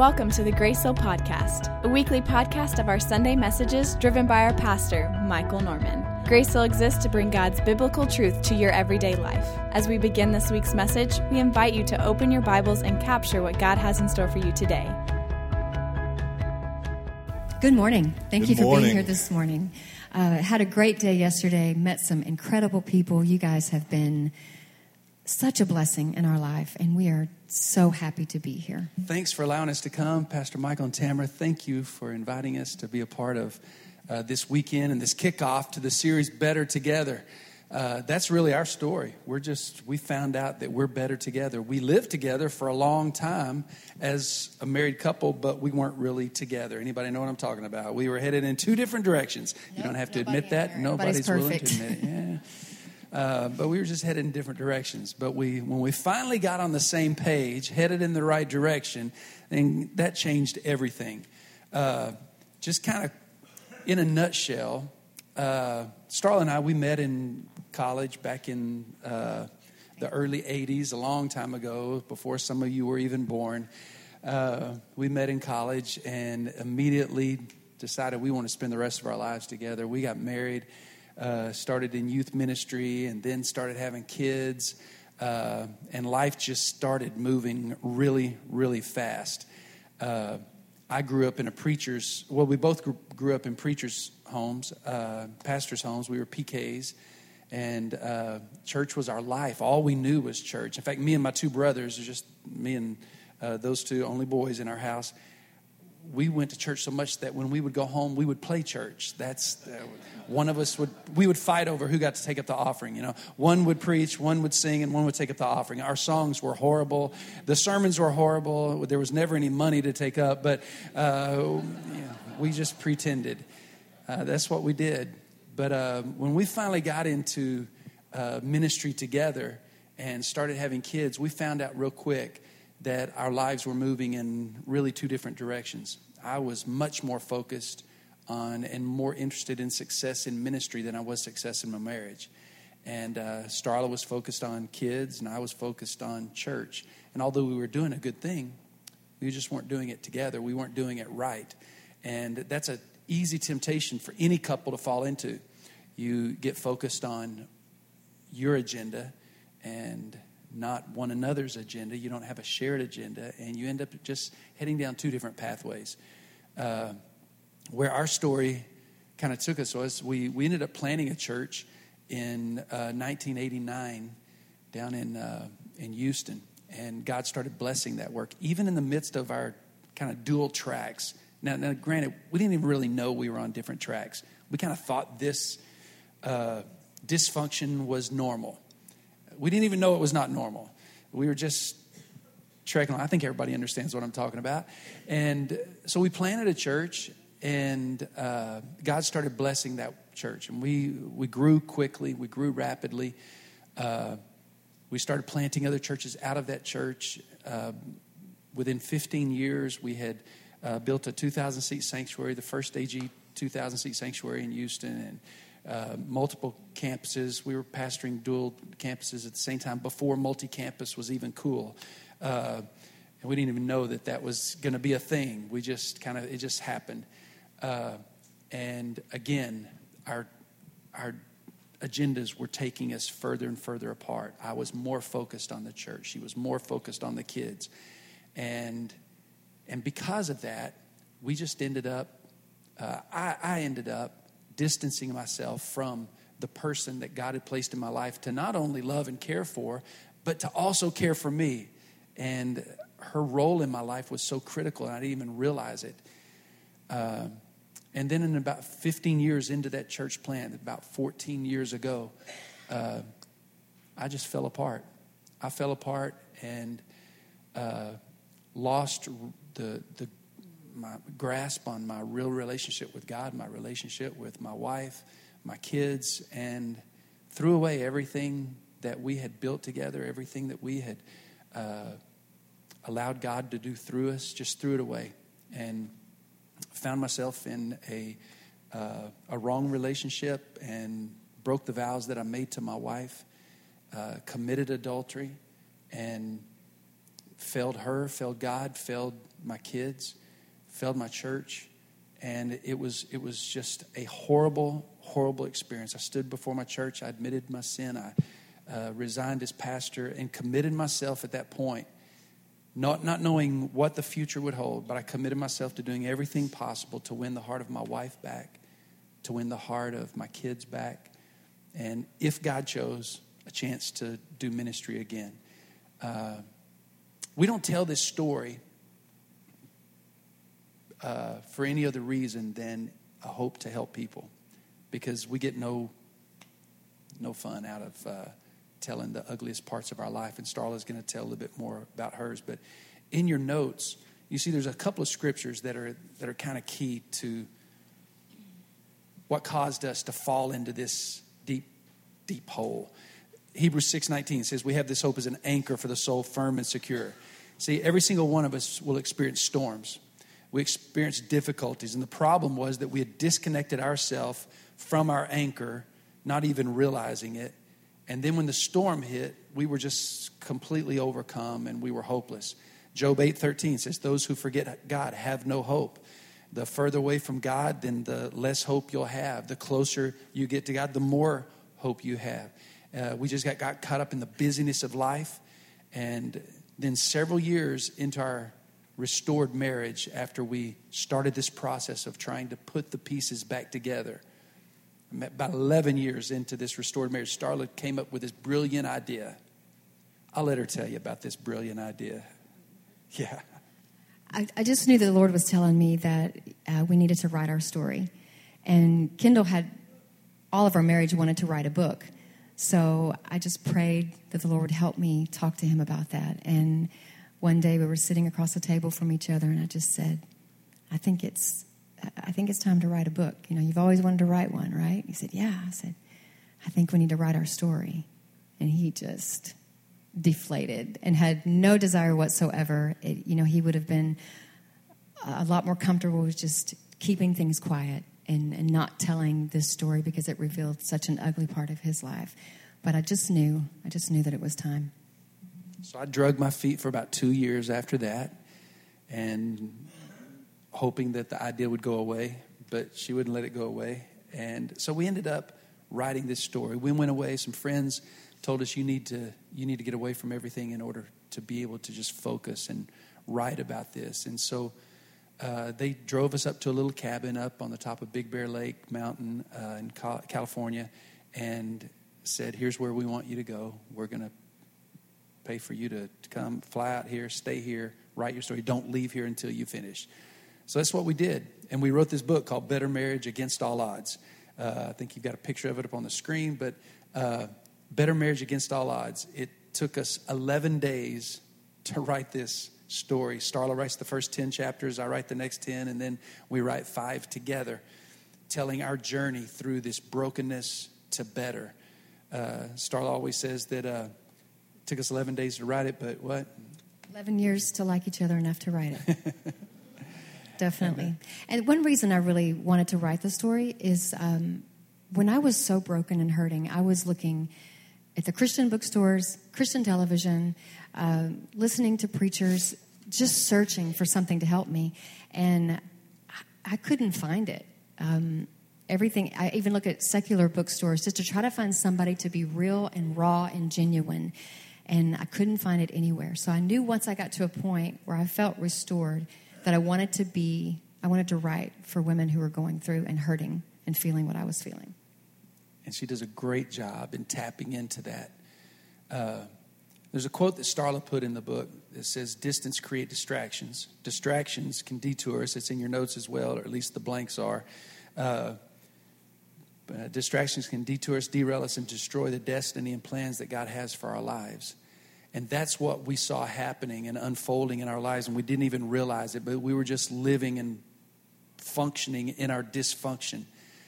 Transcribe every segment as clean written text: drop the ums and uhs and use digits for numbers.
Welcome to the Grace Hill Podcast, a weekly podcast of our Sunday messages driven by our pastor, Michael Norman. Grace Hill exists to bring God's biblical truth to your everyday life. As we begin this week's message, we invite you to open your Bibles and capture what God has in store for you today. Good morning. Thank you for being here this morning. Had a great day yesterday, met some incredible people. You guys have been such a blessing in our life, and we are so happy to be here. Thanks for allowing us to come, Pastor Michael and Tamara. Thank you for inviting us to be a part of this weekend and this kickoff to the series Better Together. That's really our story. We found out that we're better together. We lived together for a long time as a married couple, but we weren't really together. Anybody know what I'm talking about? We were headed in two different directions. You don't have to admit that. Nobody's willing to admit it. Yeah. But we were just headed in different directions. But when we finally got on the same page, headed in the right direction, then that changed everything. Just kind of in a nutshell, Starla and I, we met in college back in the early 80s, a long time ago, before some of you were even born. We met in college and immediately decided we want to spend the rest of our lives together. We got married. Started in youth ministry and then started having kids, and life just started moving really, really fast. I grew up in we both grew up in preachers' homes, pastors' homes. We were PKs, and church was our life. All we knew was church. In fact, me and my two brothers, just me and those two only boys in our house, we went to church so much that when we would go home, we would play church. One of us we would fight over who got to take up the offering. You know, one would preach, one would sing, and one would take up the offering. Our songs were horrible. The sermons were horrible. There was never any money to take up, but we just pretended. That's what we did. But when we finally got into ministry together and started having kids, we found out real quick that our lives were moving in really two different directions. I was much more focused on and more interested in success in ministry than I was success in my marriage. And Starla was focused on kids, and I was focused on church. And although we were doing a good thing, we just weren't doing it together. We weren't doing it right. And that's an easy temptation for any couple to fall into. You get focused on your agenda and not one another's agenda. You don't have a shared agenda, and you end up just heading down two different pathways. Where our story kind of took us was we ended up planting a church in 1989 down in Houston, and God started blessing that work, even in the midst of our kind of dual tracks. Now, granted, we didn't even really know we were on different tracks. We kind of thought this dysfunction was normal. We didn't even know it was not normal. We were just trekking along. I think everybody understands what I'm talking about. And so we planted a church, and God started blessing that church. And we grew quickly. We grew rapidly. We started planting other churches out of that church. Within 15 years, we had built a 2,000-seat sanctuary, the first AG 2,000-seat sanctuary in Houston, and multiple campuses. We were pastoring dual campuses at the same time before multi-campus was even cool. And we didn't even know that was going to be a thing. It just happened. And again, our agendas were taking us further and further apart. I was more focused on the church. She was more focused on the kids. And because of that, we just ended up, I ended up distancing myself from the person that God had placed in my life to not only love and care for, but to also care for me. And her role in my life was so critical, and I didn't even realize it. And then in about 15 years into that church plant, about 14 years ago, I just fell apart. I fell apart and lost my grasp on my real relationship with God, my relationship with my wife, my kids, and threw away everything that we had built together, everything that we had allowed God to do through us, just threw it away, and found myself in a wrong relationship and broke the vows that I made to my wife, committed adultery, and failed her, failed God, failed my kids, failed my church. And it was just a horrible, horrible experience. I stood before my church. I admitted my sin. I resigned as pastor and committed myself at that point, not knowing what the future would hold, but I committed myself to doing everything possible to win the heart of my wife back, to win the heart of my kids back, and if God chose, a chance to do ministry again. We don't tell this story for any other reason than a hope to help people, because we get no fun out of telling the ugliest parts of our life, and Starla's going to tell a little bit more about hers. But in your notes, you see there's a couple of scriptures that are kind of key to what caused us to fall into this deep hole. Hebrews 6:19 says, we have this hope as an anchor for the soul, firm and secure. See, every single one of us will experience storms. We experienced difficulties, and the problem was that we had disconnected ourselves from our anchor, not even realizing it. And then when the storm hit, we were just completely overcome and we were hopeless. Job 8:13 says, those who forget God have no hope. The further away from God, then the less hope you'll have. The closer you get to God, the more hope you have. We just got caught up in the busyness of life. And then several years into our restored marriage, after we started this process of trying to put the pieces back together, about 11 years into this restored marriage, Starla came up with this brilliant idea. I'll let her tell you about this brilliant idea. Yeah. I just knew that the Lord was telling me that we needed to write our story. And Kendall had, all of our marriage, wanted to write a book. So I just prayed that the Lord would help me talk to him about that. And one day we were sitting across the table from each other, and I just said, I think it's time to write a book. You know, you've always wanted to write one, right? He said, yeah. I said, I think we need to write our story. And he just deflated and had no desire whatsoever. He would have been a lot more comfortable with just keeping things quiet and not telling this story because it revealed such an ugly part of his life. But I just knew that it was time. So I dragged my feet for about 2 years after that, and hoping that the idea would go away, but she wouldn't let it go away. And so we ended up writing this story. We went away. Some friends told us, you need to get away from everything in order to be able to just focus and write about this. And so they drove us up to a little cabin up on the top of Big Bear Lake Mountain in California, and said, here's where we want you to go. We're going to pay for you to come, fly out here, stay here, write your story. Don't leave here until you finish. So that's what we did. And we wrote this book called Better Marriage Against All Odds. I think you've got a picture of it up on the screen, but Better Marriage Against All Odds. It took us 11 days to write this story. Starla writes the first 10 chapters. I write the next 10, and then we write 5 together, telling our journey through this brokenness to better. Starla always says that it took us 11 days to write it, but what? 11 years to like each other enough to write it. Definitely. And one reason I really wanted to write the story is when I was so broken and hurting, I was looking at the Christian bookstores, Christian television, listening to preachers, just searching for something to help me. And I couldn't find it. Everything. I even look at secular bookstores just to try to find somebody to be real and raw and genuine. And I couldn't find it anywhere. So I knew once I got to a point where I felt restored that I wanted to write for women who were going through and hurting and feeling what I was feeling. And she does a great job in tapping into that. There's a quote that Starla put in the book that says, distance create distractions. Distractions can detour us. It's in your notes as well, or at least the blanks are. Distractions can detour us, derail us, and destroy the destiny and plans that God has for our lives. And that's what we saw happening and unfolding in our lives, and we didn't even realize it, but we were just living and functioning in our dysfunction.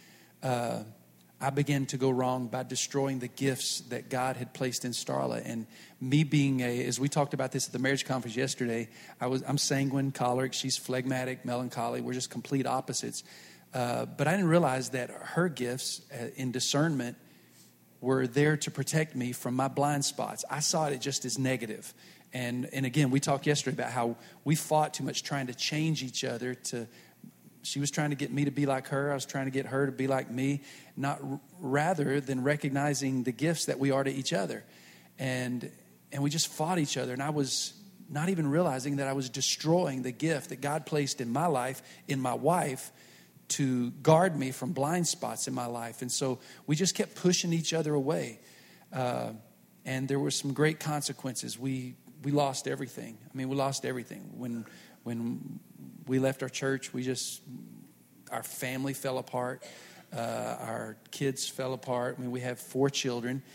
I began to go wrong by destroying the gifts that God had placed in Starla. And me being as we talked about this at the marriage conference yesterday, I'm sanguine, choleric. She's phlegmatic, melancholy. We're just complete opposites. But I didn't realize that her gifts in discernment were there to protect me from my blind spots. I saw it just as negative. And again, we talked yesterday about how we fought too much trying to change each other. She was trying to get me to be like her. I was trying to get her to be like me, not rather than recognizing the gifts that we are to each other. And we just fought each other. And I was not even realizing that I was destroying the gift that God placed in my life, in my wife, to guard me from blind spots in my life. And so we just kept pushing each other away. And there were some great consequences. We lost everything. I mean, we lost everything. When we left our church, our family fell apart. Our kids fell apart. I mean, we have 4 children.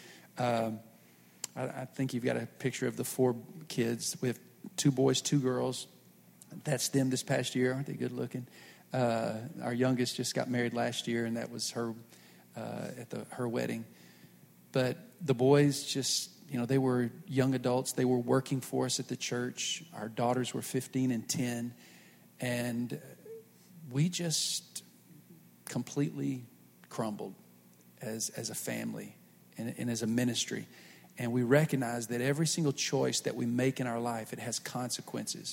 I think you've got a picture of the 4 kids. We have 2 boys, 2 girls. That's them this past year. Aren't they good looking? Our youngest just got married last year, and that was her at her wedding. But the boys just, they were young adults. They were working for us at the church. Our daughters were 15 and 10. And we just completely crumbled as a family and as a ministry. And we recognize that every single choice that we make in our life, it has consequences.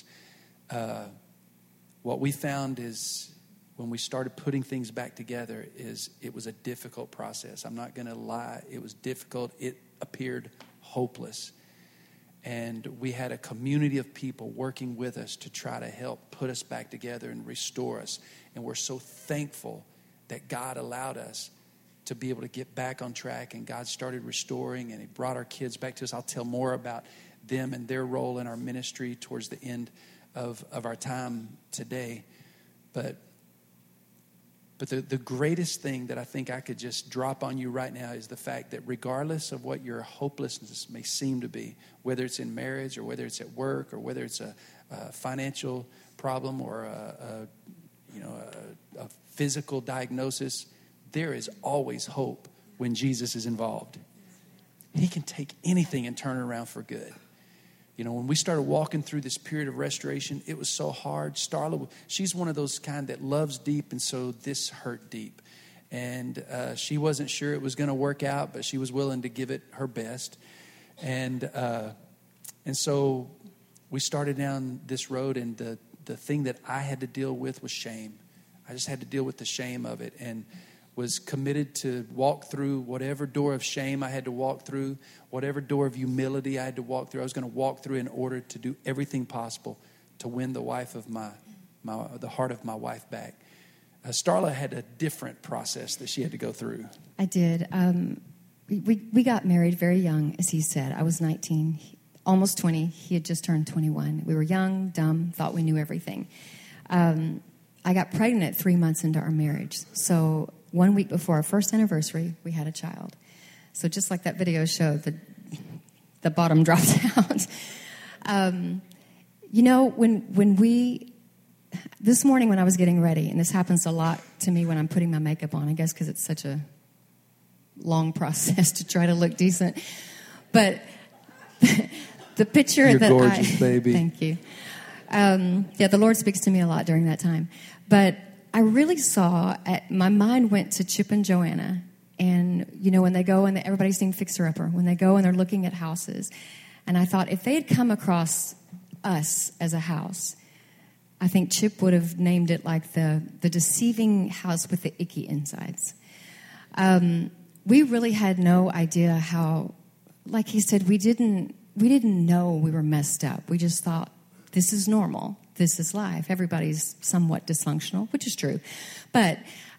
What we found is when we started putting things back together is it was a difficult process. I'm not going to lie. It was difficult. It appeared hopeless. And we had a community of people working with us to try to help put us back together and restore us. And we're so thankful that God allowed us to be able to get back on track. And God started restoring, and He brought our kids back to us. I'll tell more about them and their role in our ministry towards the end of our time today. But the greatest thing that I think I could just drop on you right now is the fact that regardless of what your hopelessness may seem to be, whether it's in marriage or whether it's at work or whether it's a financial problem or a physical diagnosis, there is always hope when Jesus is involved. He can take anything and turn it around for good. When we started walking through this period of restoration, it was so hard. Starla, she's one of those kind that loves deep, and so this hurt deep. And she wasn't sure it was going to work out, but she was willing to give it her best. And so we started down this road, and the thing that I had to deal with was shame. I just had to deal with the shame of it, and was committed to walk through whatever door of shame I had to walk through, whatever door of humility I had to walk through. I was going to walk through in order to do everything possible to win the heart of my wife back. Starla had a different process that she had to go through. I did. We got married very young, as he said. I was 19, almost 20. He had just turned 21. We were young, dumb, thought we knew everything. I got pregnant 3 months into our marriage. So 1 week before our first anniversary, we had a child. So just like that video showed, the bottom dropped out. This morning when I was getting ready, and this happens a lot to me when I'm putting my makeup on, I guess because it's such a long process to try to look decent. But the picture You're that gorgeous, baby. Thank you. The Lord speaks to me a lot during that time. But I really saw, my mind went to Chip and Joanna. And, when they go and everybody's seen Fixer Upper, when they go and they're looking at houses. And I thought if they had come across us as a house, I think Chip would have named it like the deceiving house with the icky insides. We really had no idea how, like he said, we didn't know we were messed up. We just thought, this is normal. This is life. Everybody's somewhat dysfunctional, which is true. But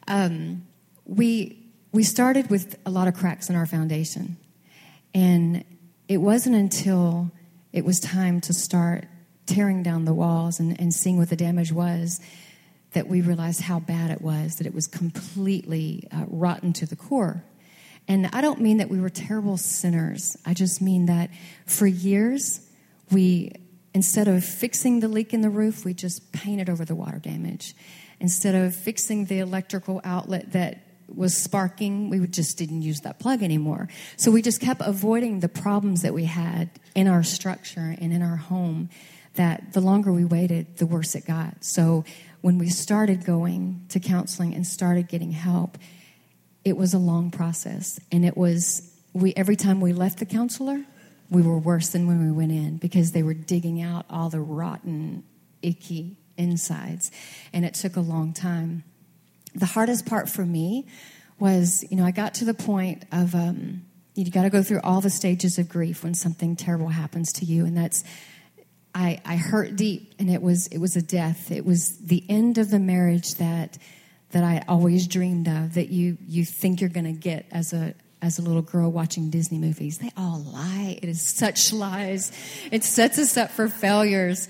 we started with a lot of cracks in our foundation. And it wasn't until it was time to start tearing down the walls and seeing what the damage was that we realized how bad it was, that it was completely rotten to the core. And I don't mean that we were terrible sinners. I just mean that for years, instead of fixing the leak in the roof, we just painted over the water damage. Instead of fixing the electrical outlet that was sparking, we just didn't use that plug anymore. So we just kept avoiding the problems that we had in our structure and in our home, that the longer we waited, the worse it got. So when we started going to counseling and started getting help, it was a long process. And it was, every time we left the counselor, we were worse than when we went in because they were digging out all the rotten, icky insides. And it took a long time. The hardest part for me was, I got to the point of, you got to go through all the stages of grief when something terrible happens to you. And that's, I hurt deep, and it was a death. It was the end of the marriage that I always dreamed of, that you think you're going to get as a little girl watching Disney movies. They all lie. It is such lies. It sets us up for failures.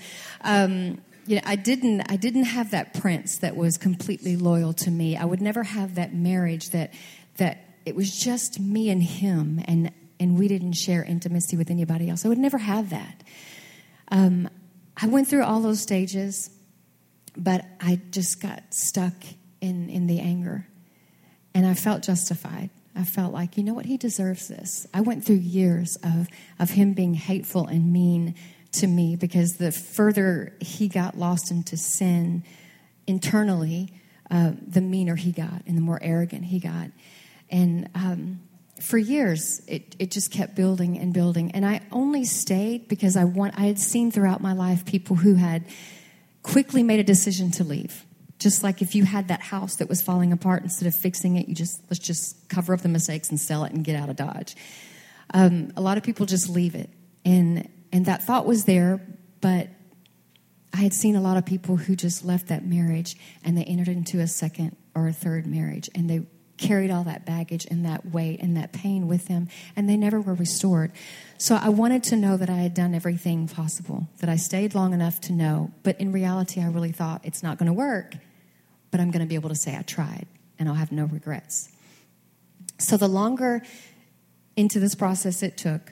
I didn't have that prince that was completely loyal to me. I would never have that marriage that it was just me and him, and we didn't share intimacy with anybody else. I would never have that. I went through all those stages, but I just got stuck in the anger, and I felt justified. I felt like, you know what, he deserves this. I went through years of him being hateful and mean to me, because the further he got lost into sin internally, the meaner he got and the more arrogant he got. And for years, it just kept building and building. And I only stayed because I had seen throughout my life people who had quickly made a decision to leave. Just like if you had that house that was falling apart, instead of fixing it, let's just cover up the mistakes and sell it and get out of Dodge. A lot of people just leave it. And that thought was there, but I had seen a lot of people who just left that marriage and they entered into a second or a third marriage, and they carried all that baggage and that weight and that pain with them, and they never were restored. So I wanted to know that I had done everything possible, that I stayed long enough to know. But in reality, I really thought it's not going to work, but I'm going to be able to say I tried, and I'll have no regrets. So the longer into this process it took,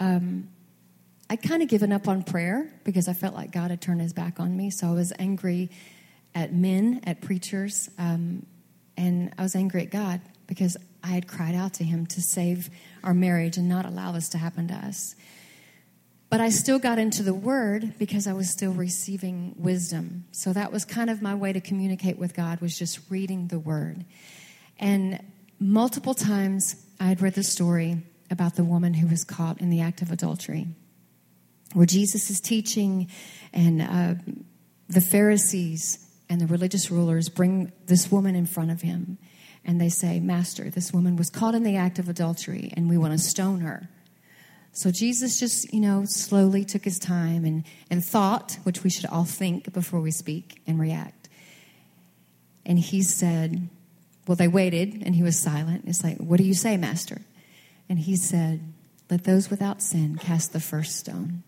I'd kind of given up on prayer because I felt like God had turned his back on me. So I was angry at men, at preachers, and I was angry at God because I had cried out to him to save our marriage and not allow this to happen to us. But I still got into the Word because I was still receiving wisdom. So that was kind of my way to communicate with God, was just reading the Word. And multiple times I had read the story about the woman who was caught in the act of adultery, where Jesus is teaching, and the Pharisees and the religious rulers bring this woman in front of him, and they say, "Master, this woman was caught in the act of adultery, and we want to stone her." So Jesus just, slowly took his time and thought, which we should all think before we speak and react. And he said, well, they waited, and he was silent. It's like, "What do you say, Master?" And he said, "Let those without sin cast the first stone."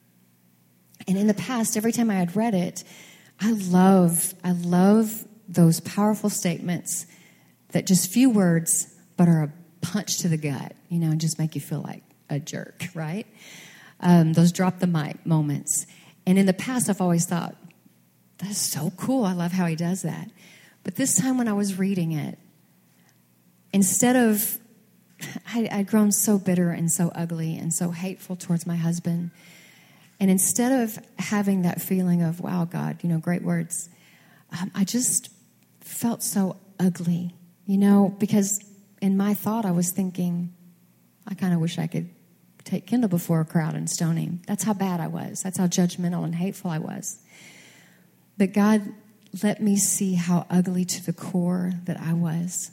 And in the past, every time I had read it, I love those powerful statements that just few words, but are a punch to the gut, and just make you feel like a jerk, right? Those drop the mic moments. And in the past, I've always thought, that's so cool. I love how he does that. But this time when I was reading it, instead of, I'd grown so bitter and so ugly and so hateful towards my husband. And instead of having that feeling of, wow, God, great words, I just felt so ugly, because in my thought I was thinking, I kind of wish I could take Kendall before a crowd and stone him. That's how bad I was. That's how judgmental and hateful I was. But God let me see how ugly to the core that I was.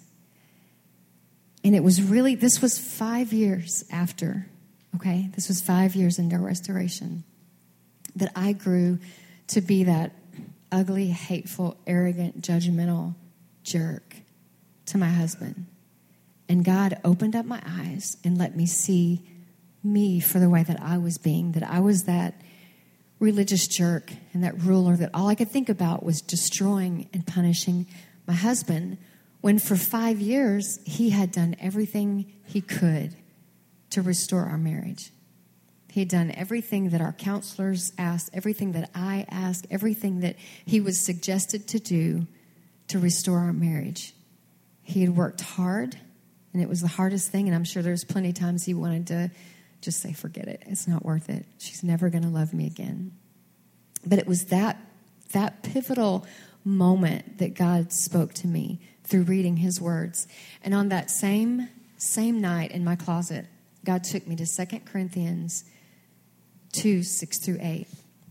And it was really, this was 5 years after, okay? This was 5 years into restoration, that I grew to be that ugly, hateful, arrogant, judgmental jerk to my husband. And God opened up my eyes and let me see me for the way that I was being, that I was that religious jerk and that ruler that all I could think about was destroying and punishing my husband, when for 5 years he had done everything he could to restore our marriage. He had done everything that our counselors asked, everything that I asked, everything that he was suggested to do to restore our marriage. He had worked hard, and it was the hardest thing, and I'm sure there's plenty of times he wanted to just say, forget it. It's not worth it. She's never going to love me again. But it was that pivotal moment that God spoke to me through reading his words. And on that same night in my closet, God took me to 2 Corinthians 2, 6 through 8.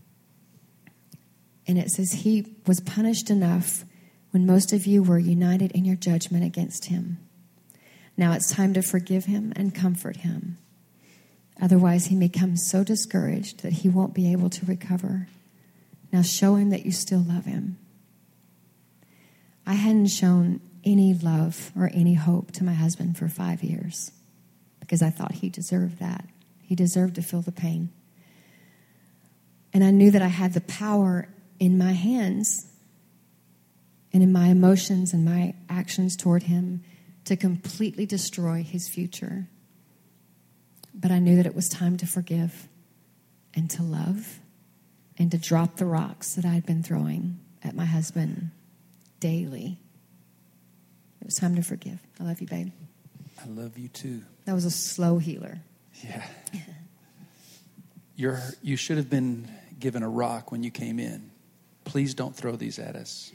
And it says, he was punished enough when most of you were united in your judgment against him. Now it's time to forgive him and comfort him. Otherwise, he may become so discouraged that he won't be able to recover. Now show him that you still love him. I hadn't shown any love or any hope to my husband for 5 years because I thought he deserved that. He deserved to feel the pain. And I knew that I had the power in my hands and in my emotions and my actions toward him to completely destroy his future. But I knew that it was time to forgive and to love and to drop the rocks that I had been throwing at my husband daily. It was time to forgive. I love you, babe. I love you too. That was a slow healer. Yeah. You should have been given a rock when you came in. Please don't throw these at us.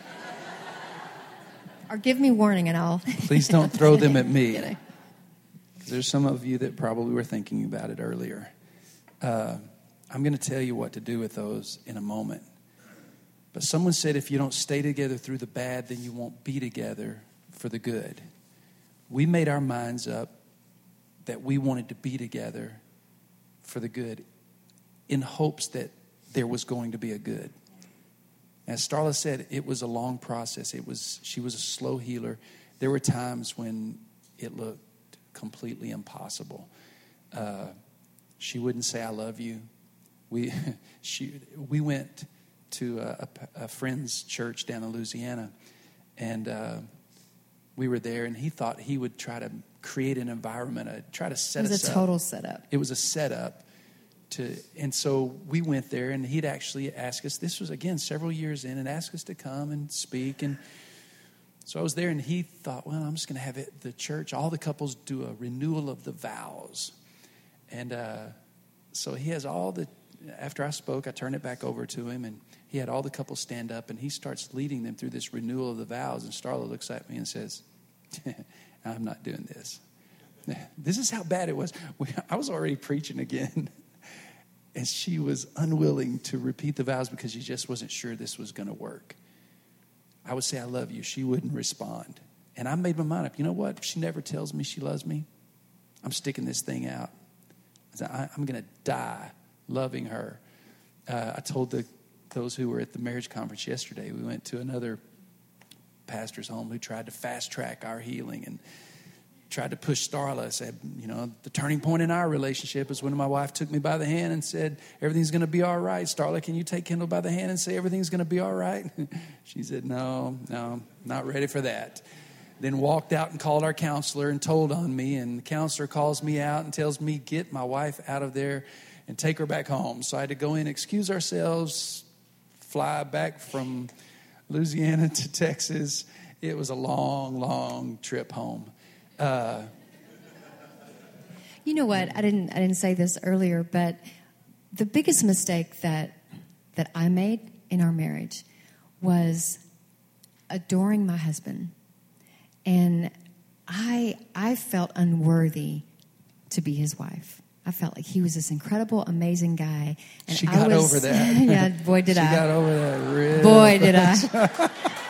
Or give me warning and I'll... Please don't throw them at me. There's some of you that probably were thinking about it earlier. I'm going to tell you what to do with those in a moment. But someone said if you don't stay together through the bad, then you won't be together for the good. We made our minds up that we wanted to be together for the good in hopes that there was going to be a good. As Starla said, it was a long process. She was a slow healer. There were times when it looked completely impossible. She wouldn't say, I love you. We went to a friend's church down in Louisiana, and we were there, and he thought he would try to create an environment, try to set us up. It was a total setup. It was a setup. And so we went there, and he'd actually ask us, this was, again, several years in, and ask us to come and speak. And so I was there, and he thought, well, I'm just going to have the church, all the couples do a renewal of the vows. And so he has after I spoke, I turned it back over to him, and he had all the couples stand up, and he starts leading them through this renewal of the vows. And Starla looks at me and says, I'm not doing this. This is how bad it was. I was already preaching again. And she was unwilling to repeat the vows because she just wasn't sure this was going to work. I would say, I love you. She wouldn't respond. And I made my mind up. You know what? If she never tells me she loves me, I'm sticking this thing out. I'm going to die loving her. I told those who were at the marriage conference yesterday, we went to another pastor's home who tried to fast track our healing and tried to push Starla. Said, the turning point in our relationship is when my wife took me by the hand and said, everything's going to be all right. Starla, can you take Kendall by the hand and say everything's going to be all right? She said, no, not ready for that. Then walked out and called our counselor and told on me. And the counselor calls me out and tells me, get my wife out of there and take her back home. So I had to go in, excuse ourselves, fly back from Louisiana to Texas. It was a long, long trip home. You know what? I didn't say this earlier, but the biggest mistake that I made in our marriage was adoring my husband, and I felt unworthy to be his wife. I felt like he was this incredible, amazing guy, and she got over that. Yeah, boy, did I! She got over that. Really. Boy, did I!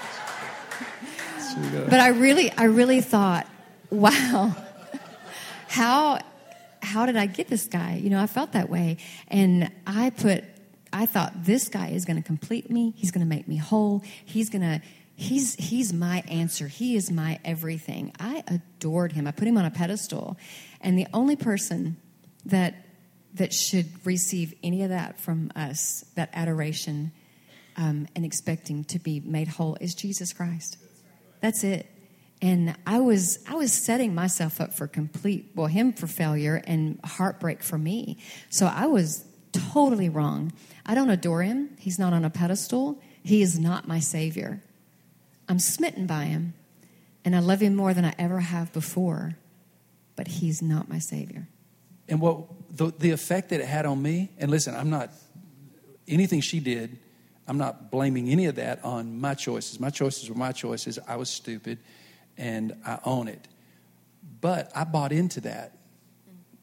But I really thought, wow, how did I get this guy? I felt that way. And I thought this guy is going to complete me. He's going to make me whole. He's my answer. He is my everything. I adored him. I put him on a pedestal. And the only person that should receive any of that from us, that adoration and expecting to be made whole, is Jesus Christ. That's it. And I was setting myself up for him for failure and heartbreak for me. So I was totally wrong. I don't adore him. He's not on a pedestal. He is not my Savior. I'm smitten by him, and I love him more than I ever have before, but he's not my Savior. And what the effect that it had on me, and listen, I'm not, anything she did, I'm not blaming any of that on my choices. My choices were my choices. I was stupid, and I own it. But I bought into that.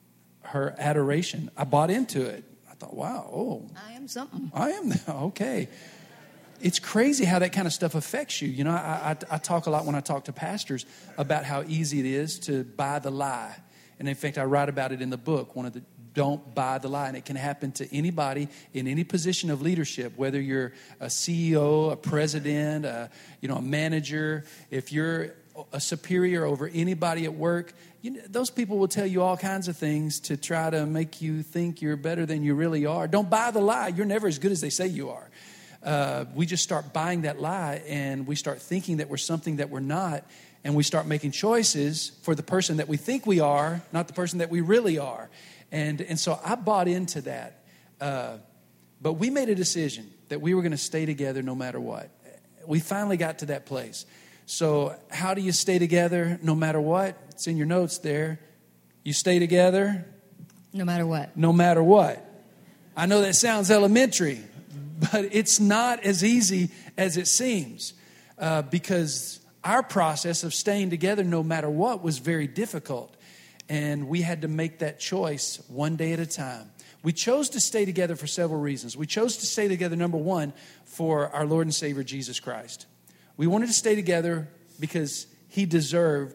her adoration. I bought into it. I thought, wow, I am something. I am, okay. It's crazy how that kind of stuff affects you. You know, I talk a lot when I talk to pastors about how easy it is to buy the lie. And in fact, I write about it in the book, don't buy the lie. And it can happen to anybody in any position of leadership, whether you're a CEO, a president, a manager. If you're a superior over anybody at work, those people will tell you all kinds of things to try to make you think you're better than you really are. Don't buy the lie. You're never as good as they say you are. We just start buying that lie, and we start thinking that we're something that we're not, and we start making choices for the person that we think we are, not the person that we really are. And so I bought into that. But we made a decision that we were going to stay together no matter what. We finally got to that place. So how do you stay together no matter what? It's in your notes there. You stay together. No matter what. No matter what. I know that sounds elementary, but it's not as easy as it seems, because our process of staying together no matter what was very difficult. And we had to make that choice one day at a time. We chose to stay together for several reasons. We chose to stay together, number one, for our Lord and Savior, Jesus Christ. We wanted to stay together because He deserved,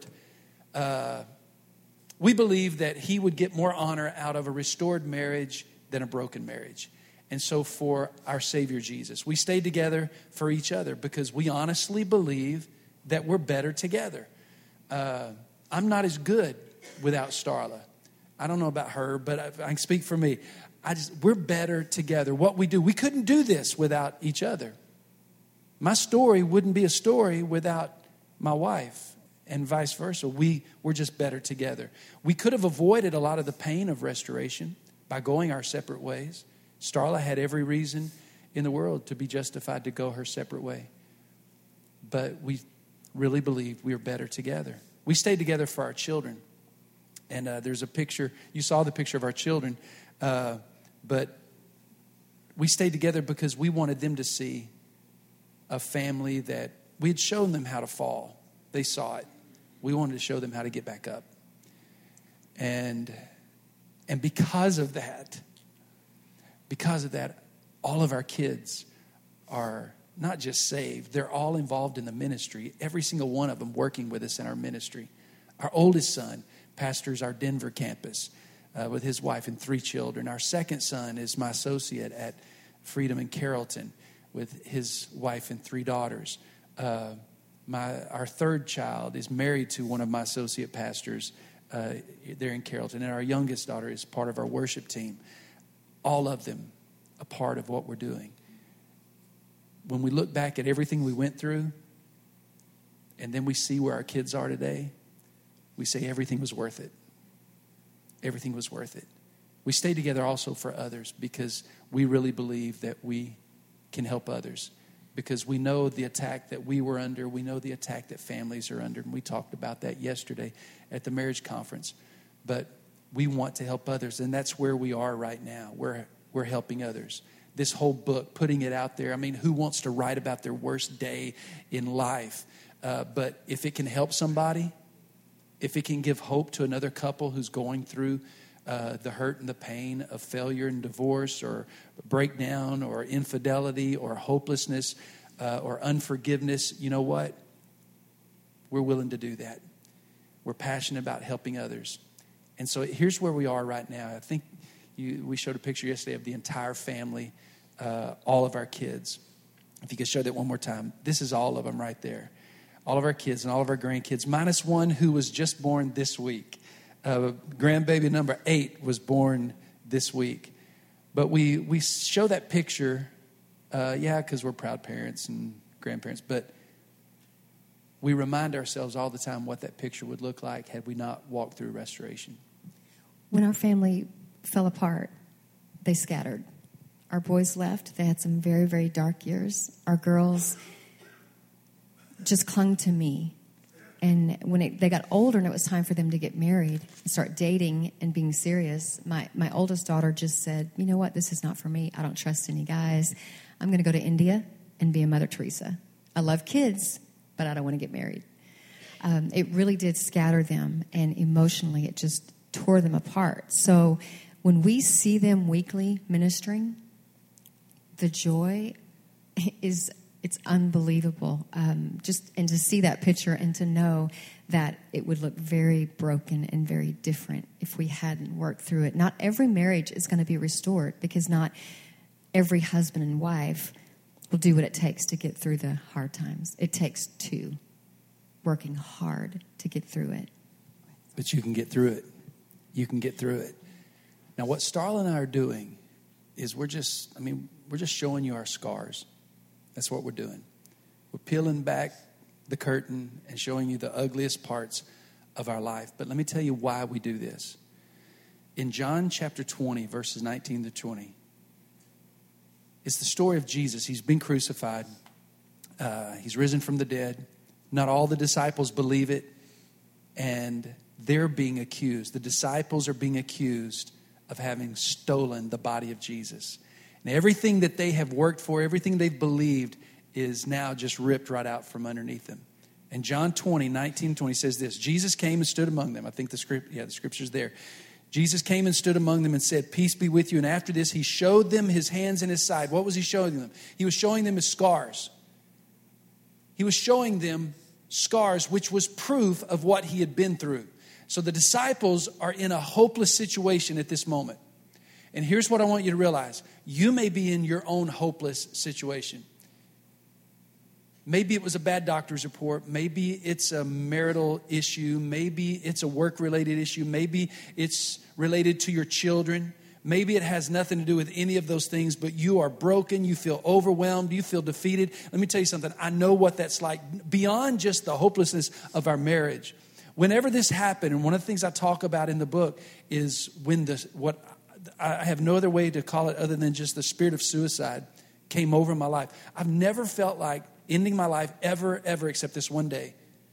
we believe that He would get more honor out of a restored marriage than a broken marriage. And so for our Savior Jesus, we stayed together for each other because we honestly believe that we're better together. I'm not as good without Starla. I don't know about her, but I can speak for me. We're better together. What we do, we couldn't do this without each other. My story wouldn't be a story without my wife, and vice versa. We're just better together. We could have avoided a lot of the pain of restoration by going our separate ways. Starla had every reason in the world to be justified to go her separate way. But we really believed we were better together. We stayed together for our children. And there's a picture. You saw the picture of our children. But we stayed together because we wanted them to see a family that we had shown them how to fall. They saw it. We wanted to show them how to get back up. And because of that, all of our kids are not just saved. They're all involved in the ministry. Every single one of them working with us in our ministry. Our oldest son pastors our Denver campus with his wife and 3 children. Our second son is my associate at Freedom in Carrollton with his wife and 3 daughters. Our third child is married to one of my associate pastors there in Carrollton. And our youngest daughter is part of our worship team. All of them a part of what we're doing. When we look back at everything we went through, and then we see where our kids are today, we say everything was worth it. Everything was worth it. We stay together also for others because we really believe that we can help others. Because we know the attack that we were under. We know the attack that families are under. And we talked about that yesterday at the marriage conference. But we want to help others. And that's where we are right now. We're helping others. This whole book, putting it out there. I mean, who wants to write about their worst day in life? But if it can help somebody, if it can give hope to another couple who's going through the hurt and the pain of failure and divorce or breakdown or infidelity or hopelessness or unforgiveness, you know what? We're willing to do that. We're passionate about helping others. And so here's where we are right now. I think we showed a picture yesterday of the entire family, all of our kids. If you could show that one more time. This is all of them right there. All of our kids and all of our grandkids, minus one who was just born this week. Grandbaby number 8 was born this week. But we show that picture, because we're proud parents and grandparents. But we remind ourselves all the time what that picture would look like had we not walked through restoration. When our family fell apart, they scattered. Our boys left. They had some very, very dark years. Our girls just clung to me. And when they got older and it was time for them to get married and start dating and being serious, my oldest daughter just said, you know what, this is not for me. I don't trust any guys. I'm going to go to India and be a Mother Teresa. I love kids, but I don't want to get married. It really did scatter them, and emotionally it just tore them apart. So when we see them weekly ministering, the joy it's unbelievable. And to see that picture and to know that it would look very broken and very different if we hadn't worked through it. Not every marriage is going to be restored, because not every husband and wife will do what it takes to get through the hard times. It takes two working hard to get through it. But you can get through it. You can get through it. Now, what Starla and I are doing is we're just showing you our scars. That's what we're doing. We're peeling back the curtain and showing you the ugliest parts of our life. But let me tell you why we do this. In John chapter 20, verses 19 to 20, it's the story of Jesus. He's been crucified. He's risen from the dead. Not all the disciples believe it. And they're being accused. The disciples are being accused of having stolen the body of Jesus. And everything that they have worked for, everything they've believed, is now just ripped right out from underneath them. And John 20, 19, 20 says this: Jesus came and stood among them. I think the scripture's there. Jesus came and stood among them and said, "Peace be with you." And after this, he showed them his hands and his side. What was he showing them? He was showing them his scars. He was showing them scars, which was proof of what he had been through. So the disciples are in a hopeless situation at this moment. And here's what I want you to realize. You may be in your own hopeless situation. Maybe it was a bad doctor's report. Maybe it's a marital issue. Maybe it's a work-related issue. Maybe it's related to your children. Maybe it has nothing to do with any of those things, but you are broken. You feel overwhelmed. You feel defeated. Let me tell you something. I know what that's like. Beyond just the hopelessness of our marriage. Whenever this happened, and one of the things I talk about in the book is when what I have no other way to call it other than just the spirit of suicide came over my life. I've never felt like ending my life ever, except this one day.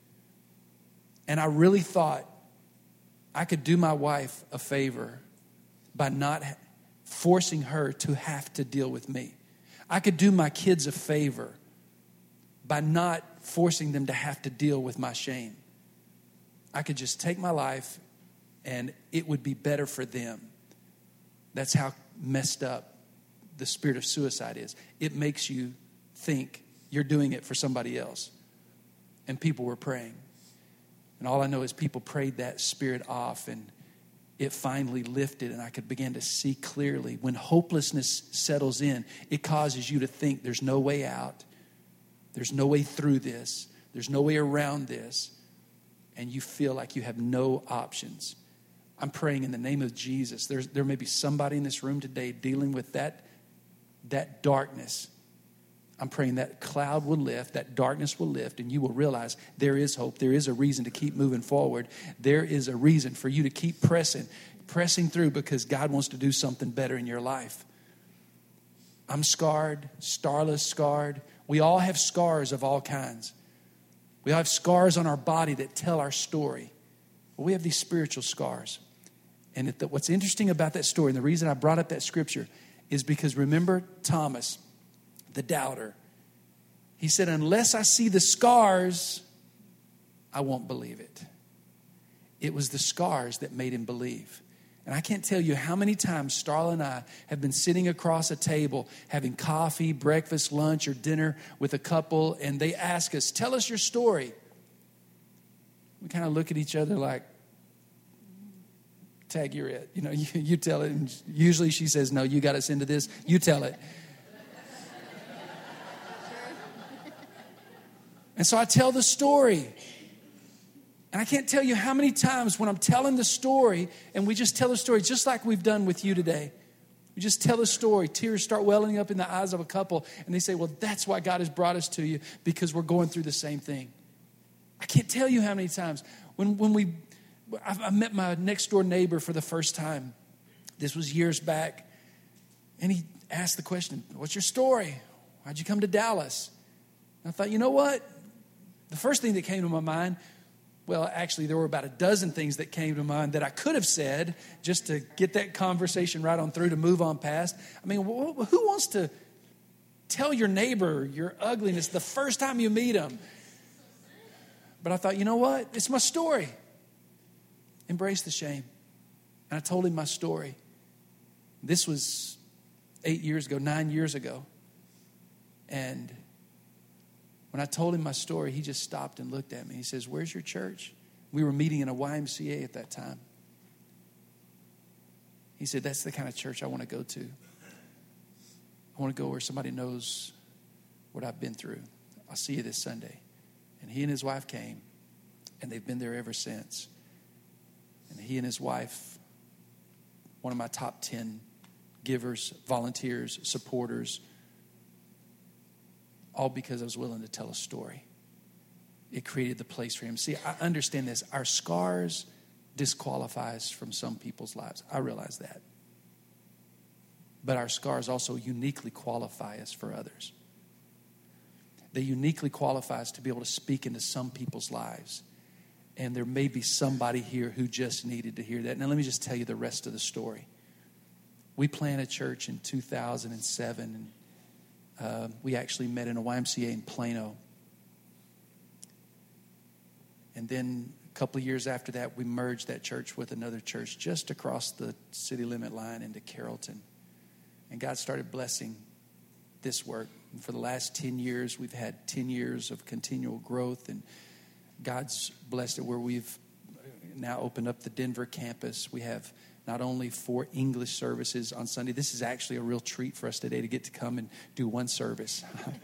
And I really thought I could do my wife a favor by not forcing her to have to deal with me. I could do my kids a favor by not forcing them to have to deal with my shame. I could just take my life and it would be better for them. That's how messed up the spirit of suicide is. It makes you think you're doing it for somebody else. And people were praying. And all I know is people prayed that spirit off, and it finally lifted, and I could begin to see clearly. When hopelessness settles in, it causes you to think there's no way out. There's no way through this. There's no way around this. And you feel like you have no options. I'm praying in the name of Jesus. There may be somebody in this room today dealing with that darkness. I'm praying that cloud will lift, that darkness will lift, and you will realize there is hope. There is a reason to keep moving forward. There is a reason for you to keep pressing through, because God wants to do something better in your life. I'm scarred. Starla's scarred. We all have scars of all kinds. We all have scars on our body that tell our story. But we have these spiritual scars. And what's interesting about that story, and the reason I brought up that scripture, is because remember Thomas, the doubter. He said, unless I see the scars, I won't believe it. It was the scars that made him believe. And I can't tell you how many times Starla and I have been sitting across a table having coffee, breakfast, lunch, or dinner with a couple, and they ask us, tell us your story. We kind of look at each other like, tag, you're it. You tell it. And usually she says, no, you got us into this. You tell it. And so I tell the story. And I can't tell you how many times when I'm telling the story, and we just tell the story just like we've done with you today. We just tell a story. Tears start welling up in the eyes of a couple. And they say, well, that's why God has brought us to you, because we're going through the same thing. I can't tell you how many times. I met my next door neighbor for the first time. This was years back. And he asked the question, what's your story? Why'd you come to Dallas? And I thought, you know what? The first thing that came to my mind, well, actually, there were about a dozen things that came to mind that I could have said just to get that conversation right on through, to move on past. I mean, who wants to tell your neighbor your ugliness the first time you meet them? But I thought, you know what? It's my story. Embrace the shame. And I told him my story. This was 9 years ago. And when I told him my story, he just stopped and looked at me. He says, "Where's your church?" We were meeting in a YMCA at that time. He said, "That's the kind of church I want to go to. I want to go where somebody knows what I've been through. I'll see you this Sunday." And he and his wife came, and they've been there ever since. And he and his wife, one of my top 10 givers, volunteers, supporters, all because I was willing to tell a story. It created the place for him. See, I understand this. Our scars disqualify us from some people's lives. I realize that. But our scars also uniquely qualify us for others. They uniquely qualify us to be able to speak into some people's lives. And there may be somebody here who just needed to hear that. Now, let me just tell you the rest of the story. We planted a church in 2007, and we actually met in a YMCA in Plano. And then a couple of years after that, we merged that church with another church just across the city limit line into Carrollton. And God started blessing this work. And for the last 10 years, we've had 10 years of continual growth. And God's blessed it where we've now opened up the Denver campus. We have not only 4 English services on Sunday. This is actually a real treat for us today to get to come and do one service.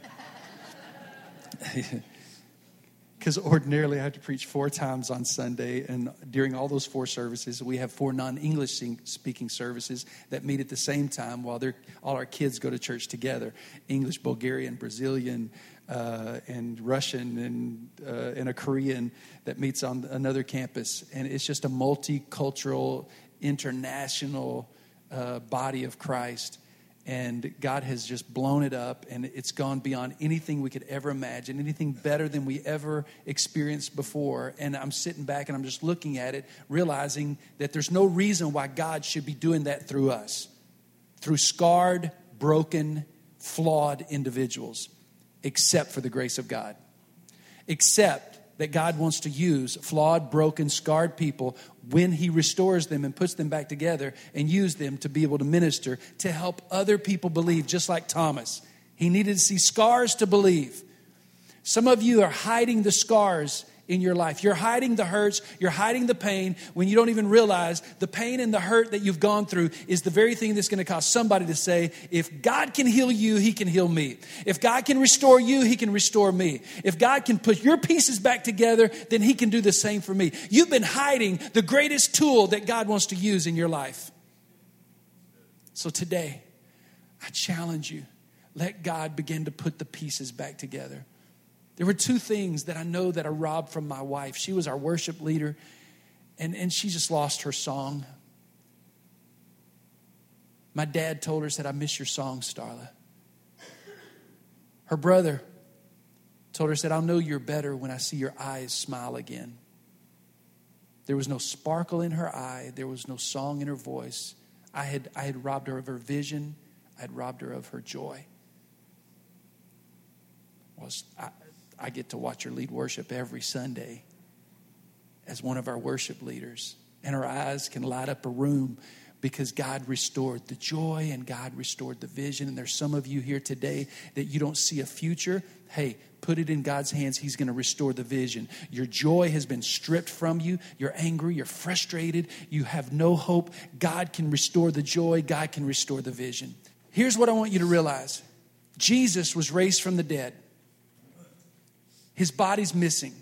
Because ordinarily I have to preach 4 times on Sunday. And during all those 4 services, we have 4 non-English speaking services that meet at the same time while all our kids go to church together. English, Bulgarian, Brazilian, and Russian, and a Korean that meets on another campus. And it's just a multicultural, international body of Christ. And God has just blown it up, and it's gone beyond anything we could ever imagine, anything better than we ever experienced before. And I'm sitting back and I'm just looking at it, realizing that there's no reason why God should be doing that through us, through scarred, broken, flawed individuals, except for the grace of God. Except that God wants to use flawed, broken, scarred people when he restores them and puts them back together, and use them to be able to minister, to help other people believe, just like Thomas. He needed to see scars to believe. Some of you are hiding the scars in your life. You're hiding the hurts. You're hiding the pain when you don't even realize the pain and the hurt that you've gone through is the very thing that's going to cause somebody to say, if God can heal you, he can heal me. If God can restore you, he can restore me. If God can put your pieces back together, then he can do the same for me. You've been hiding the greatest tool that God wants to use in your life. So today, I challenge you, let God begin to put the pieces back together. There were 2 things that I know that I robbed from my wife. She was our worship leader, and she just lost her song. My dad told her, said, "I miss your song, Starla." Her brother told her, said, "I'll know you're better when I see your eyes smile again." There was no sparkle in her eye. There was no song in her voice. I had robbed her of her vision. I had robbed her of her joy. I get to watch her lead worship every Sunday as one of our worship leaders. And her eyes can light up a room because God restored the joy and God restored the vision. And there's some of you here today that you don't see a future. Hey, put it in God's hands. He's going to restore the vision. Your joy has been stripped from you. You're angry. You're frustrated. You have no hope. God can restore the joy. God can restore the vision. Here's what I want you to realize. Jesus was raised from the dead. His body's missing.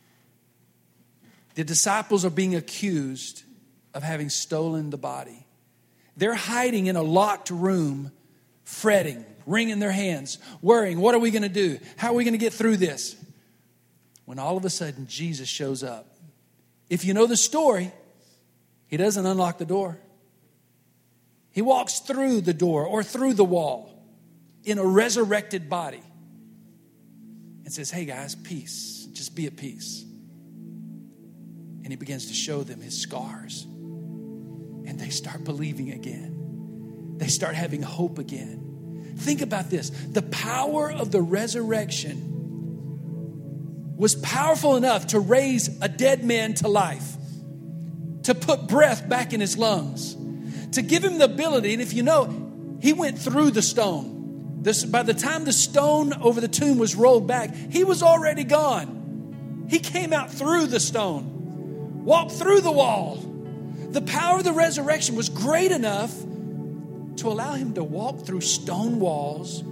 The disciples are being accused of having stolen the body. They're hiding in a locked room, fretting, wringing their hands, worrying, what are we going to do? How are we going to get through this? When all of a sudden Jesus shows up. If you know the story, he doesn't unlock the door. He walks through the door or through the wall in a resurrected body. And says, hey guys, peace. Just be at peace. And he begins to show them his scars. And they start believing again. They start having hope again. Think about this. The power of the resurrection was powerful enough to raise a dead man to life. to put breath back in his lungs, to give him the ability. And if you know, he went through the stone. By the time the stone over the tomb was rolled back, he was already gone. He came out through the stone, walked through the wall. The power of the resurrection was great enough to allow him to walk through stone walls,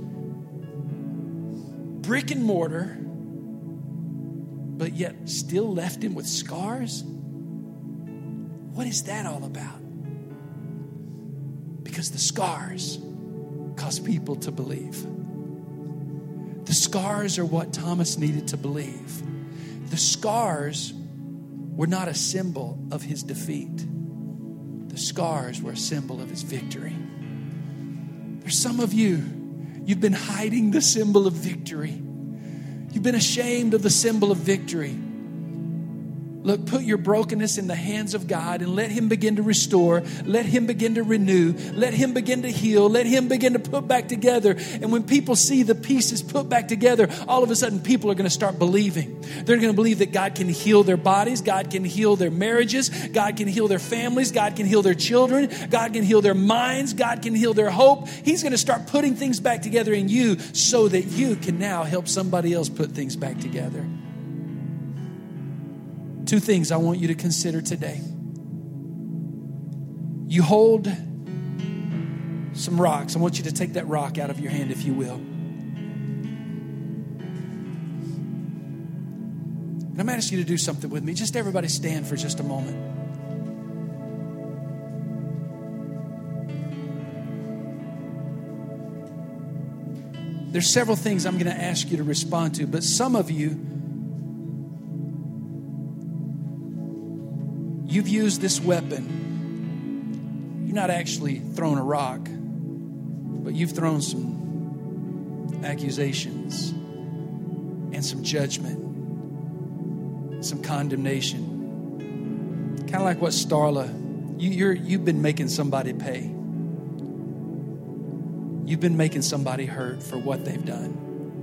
brick and mortar, but yet still left him with scars. What is that all about? Because the scars cause people to believe. The scars are what Thomas needed to believe. The scars were not a symbol of his defeat. The scars were a symbol of his victory. There's some of you, you've been hiding the symbol of victory. You've been ashamed of the symbol of victory. Look, put your brokenness in the hands of God and let him begin to restore. Let him begin to renew. Let him begin to heal. Let him begin to put back together. And when people see the pieces put back together, all of a sudden people are going to start believing. They're going to believe that God can heal their bodies. God can heal their marriages. God can heal their families. God can heal their children. God can heal their minds. God can heal their hope. He's going to start putting things back together in you so that you can now help somebody else put things back together. Two things I want you to consider today. You hold some rocks. I want you to take that rock out of your hand, if you will. And I'm going to ask you to do something with me. Just everybody stand for just a moment. There's several things I'm going to ask you to respond to, but some of you, you've used this weapon. You're not actually thrown a rock, but you've thrown some accusations and some judgment, some condemnation. Kind of like what Starla, you've been making somebody pay. You've been making somebody hurt for what they've done.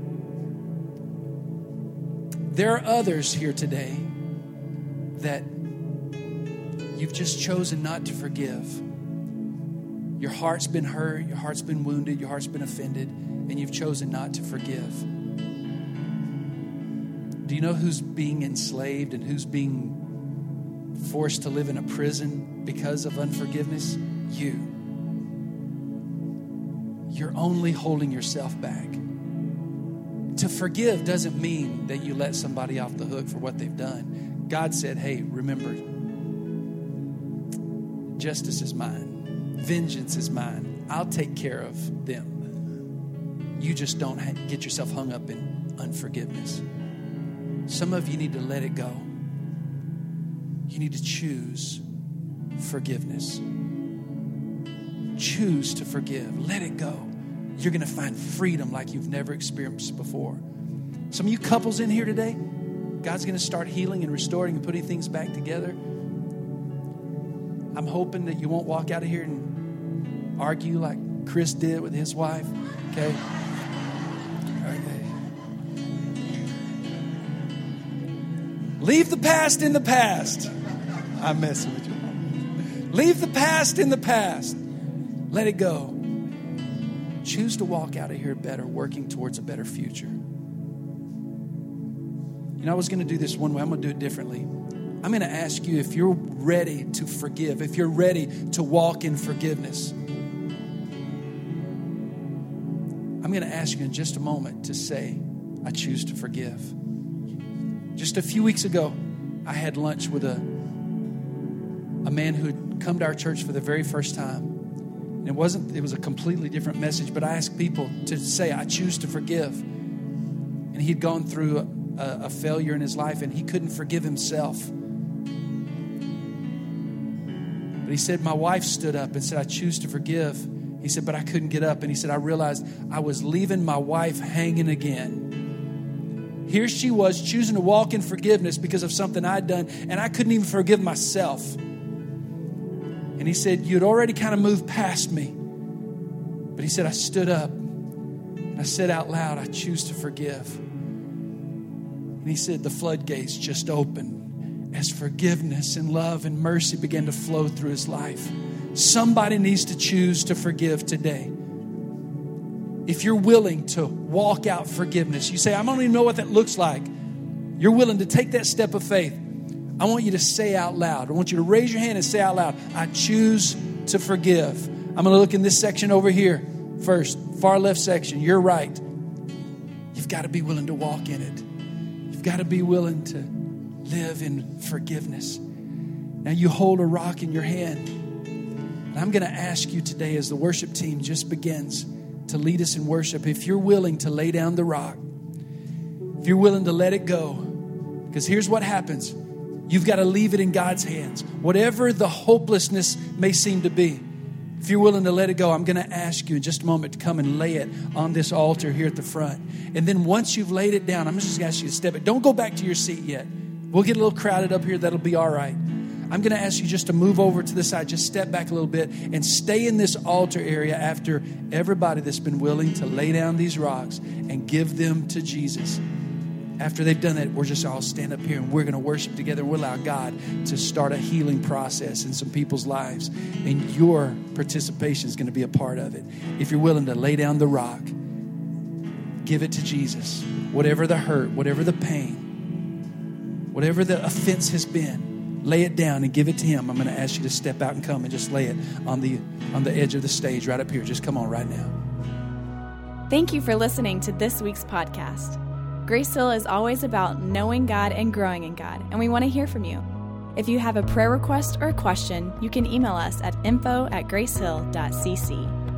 There are others here today that you've just chosen not to forgive. Your heart's been hurt, your heart's been wounded, your heart's been offended, and you've chosen not to forgive. Do you know who's being enslaved and who's being forced to live in a prison because of unforgiveness? You. You're only holding yourself back. To forgive doesn't mean that you let somebody off the hook for what they've done. God said, hey, remember, justice is mine. Vengeance is mine. I'll take care of them. You just don't get yourself hung up in unforgiveness. Some of you need to let it go. You need to choose forgiveness. Choose to forgive. Let it go. You're going to find freedom like you've never experienced before. Some of you couples in here today, God's going to start healing and restoring and putting things back together. I'm hoping that you won't walk out of here and argue like Chris did with his wife. Okay? Leave the past in the past. I'm messing with you. Leave the past in the past. Let it go. Choose to walk out of here better, working towards a better future. You know, I was going to do this one way. I'm going to do it differently. I'm going to ask you if you're ready to forgive, if you're ready to walk in forgiveness. I'm going to ask you in just a moment to say, I choose to forgive. Just a few weeks ago, I had lunch with a man who had come to our church for the very first time. And it was a completely different message, but I asked people to say, I choose to forgive. And he'd gone through a failure in his life and he couldn't forgive himself. But he said, my wife stood up and said, I choose to forgive. He said, but I couldn't get up. And he said, I realized I was leaving my wife hanging again. Here she was choosing to walk in forgiveness because of something I'd done, and I couldn't even forgive myself. And he said, you'd already kind of moved past me. But he said, I stood up and I said out loud, I choose to forgive. And he said, the floodgates just opened as forgiveness and love and mercy began to flow through his life. Somebody needs to choose to forgive today. If you're willing to walk out forgiveness, you say, I don't even know what that looks like. You're willing to take that step of faith. I want you to say out loud. I want you to raise your hand and say out loud, I choose to forgive. I'm going to look in this section over here first, far left section. You're right. You've got to be willing to walk in it. You've got to be willing to live in forgiveness. Now you hold a rock in your hand. And I'm going to ask you today as the worship team just begins to lead us in worship, if you're willing to lay down the rock, if you're willing to let it go, because here's what happens. You've got to leave it in God's hands. Whatever the hopelessness may seem to be, if you're willing to let it go, I'm going to ask you in just a moment to come and lay it on this altar here at the front. And then once you've laid it down, I'm just going to ask you to step it. Don't go back to your seat yet. We'll get a little crowded up here. That'll be all right. I'm going to ask you just to move over to the side. Just step back a little bit and stay in this altar area after everybody that's been willing to lay down these rocks and give them to Jesus. After they've done that, we're just all stand up here and we're going to worship together. We'll allow God to start a healing process in some people's lives. And your participation is going to be a part of it. If you're willing to lay down the rock, give it to Jesus. Whatever the hurt, whatever the pain, whatever the offense has been, lay it down and give it to him. I'm going to ask you to step out and come and just lay it on the edge of the stage right up here. Just come on right now. Thank you for listening to this week's podcast. Grace Hill is always about knowing God and growing in God, and we want to hear from you. If you have a prayer request or a question, you can email us at info@gracehill.cc.